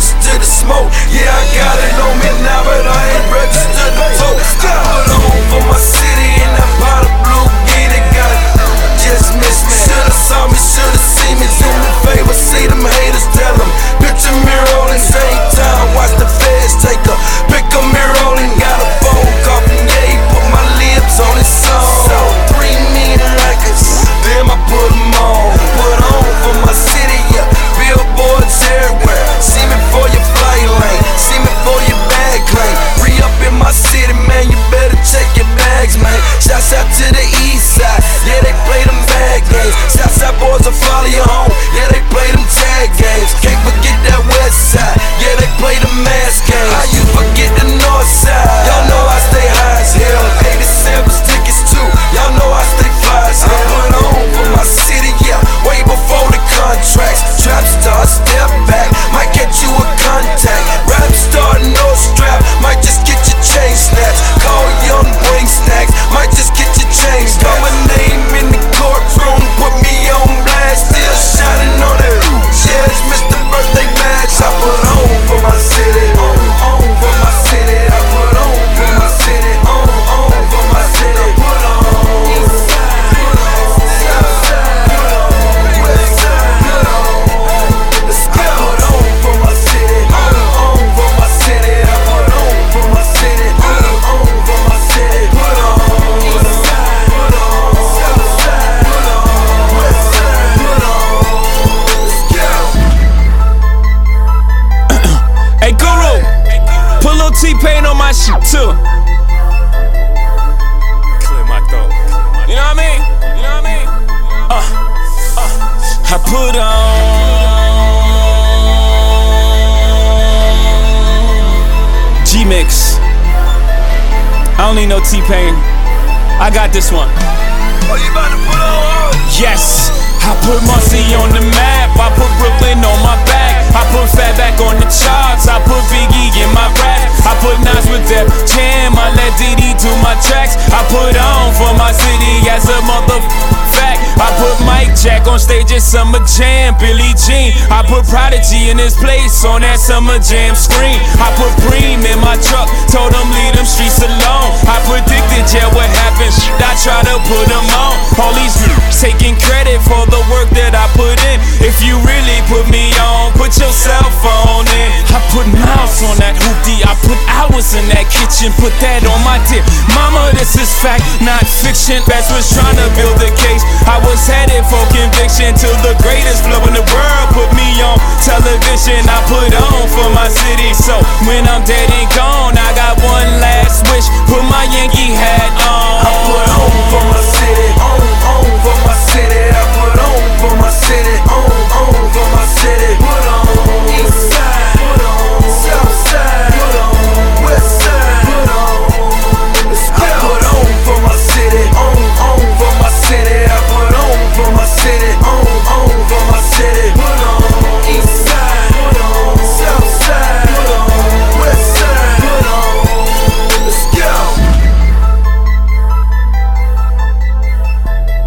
registered to smoke. Yeah, I got it on me now, but I ain't registered to tote. I put on for my city and that pot of blue get it, got it. Just miss me. Should've saw me, should've seen me. Do me a favor, see them haters, tell them. Picture me rolling, same time. Watch the feds take a pick of me rolling. Got a phone call from Ye, put my lips on his song. Sold 3 million records, then I put them on. Put on for my city, yeah. Billboards everywhere. See me for your flight lane, see me for your bag claim. Re-up in my city, man, you better check your bags, man. Shouts out to the east side, yeah, they play them bad games. Southside boys will follow you home, yeah, they play them tag games. Can't forget that west side, yeah, they play the mask games. How you forget the north side? Y'all know I stay high as hell. 87 tickets too, y'all know I stay fly as hell. I put on for my city, yeah, way before the contracts. Trap star, step back, might get you a contact. Rap star, no strap, might just get your chain snatched. Call young, bring snacks, might just get your chain snatched. Got my name in the courtroom, put me on blast, still shining on it. Yeah, it's Mr. Birthday Badge. I put on for my city, on for my city. I put on for my city, on for my city. Put on east side, put on south side, put on west side, put on. Let's go. I put on for my city, on for my city. I put on for my city, on for my city. Put on east side, put on south side, put on west side, put on. Let's go. Hey Guru, put Lil T-Pain on my shit too. Clear my throat. You know what I mean? You know what I mean? I put on G-Mix. I don't need no T-Pain. I got this one. Oh, you about to put on? Yes, I put Marcy on the map. I put Brooklyn on my back. I put Fatback on the charts. I put Biggie in my rap. I put Nas with Def Jam. I let Diddy do my tracks. I put on for my city as a fact. I put Mike Jack on stage at Summer Jam. Billie Jean. I put Prodigy in his place on that Summer Jam screen. I put Preem in my truck. Told him leave them streets alone. I predicted, yeah, what happened. I try to put them on. All these taking credit for the work that I put in. If you really put me on, put your cell phone in. I put miles on that hoopty. I put hours in that kitchen. Put that on my tip. Mama, this is fact, not fiction. Best was trying to build a case. I was headed for conviction till the greatest flow in the world put me on television. I put on for my city, so when I'm dead and gone, I got